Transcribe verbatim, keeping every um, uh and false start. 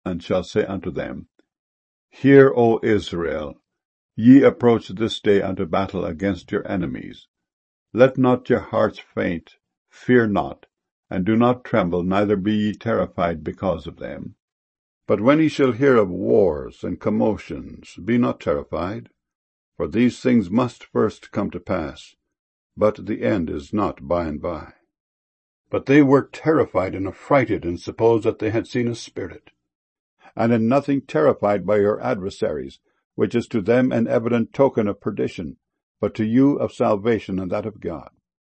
and shall say unto them, Hear, O Israel, ye approach this day unto battle against your enemies. Let not your hearts faint, fear not, and do not tremble, neither be ye terrified because of them. But when ye shall hear of wars and commotions, be not terrified, for these things must first come to pass, but the end is not by and by. But they were terrified and affrighted, and supposed that they had seen a spirit. And in nothing terrified by your adversaries, which is to them an evident token of perdition, but to you of salvation and that of God.